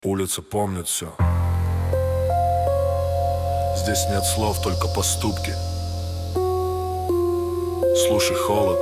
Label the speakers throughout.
Speaker 1: Улица помнит все. Здесь нет слов, только поступки. Слушай, холод.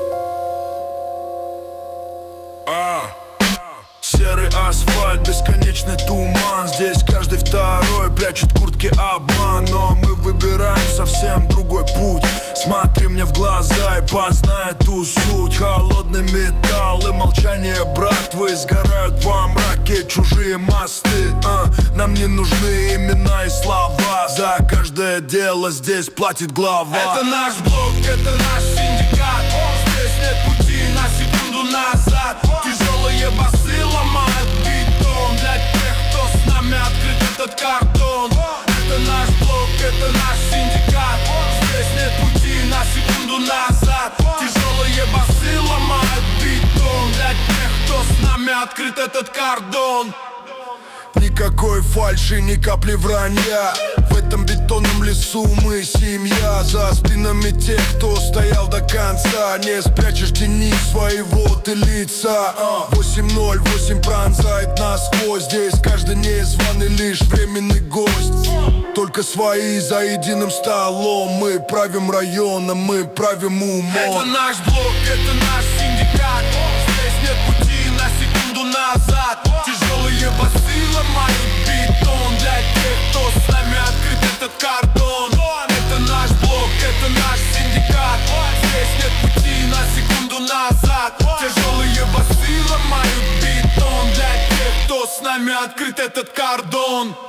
Speaker 1: Серый асфальт, бесконечный туман. Здесь каждый второй прячет куртки обман. Но мы выбираем совсем другой путь. Смотри мне в глаза и познай ту суть. Холодный металл и молчание братвы сгорают во мраке чужие мосты. Нам не нужны имена и слова. За каждое дело здесь платит глава.
Speaker 2: Это наш блок, это наш синдикат. Здесь нет пути на секунду назад. Тяжелые басы ломают бетон. Для тех, кто с нами открыт этот кордон. Это наш блок, это наш синдикат. Здесь нет пути на секунду назад. Тяжелые басы ломают бетон. Для тех, кто с нами открыт этот кордон.
Speaker 1: Никакой фальши, ни капли вранья. В этом бетонном лесу мы семья. За спинами тех, кто стоял до конца. Не спрячешь тени своего ты лица. 808 пронзает насквозь. Здесь каждый незваный лишь временный гость. Только свои за единым столом. Мы правим районом, мы правим умом.
Speaker 2: Это наш блок, это наш синдикат. Здесь нет пути на секунду назад. Тяжелые басы ломают бетон. Для тех, кто с нами открыт этот кордон. Это наш блок, это наш синдикат. Здесь нет пути на секунду назад. Тяжелые басы ломают бетон. Для тех, кто с нами открыт этот кордон.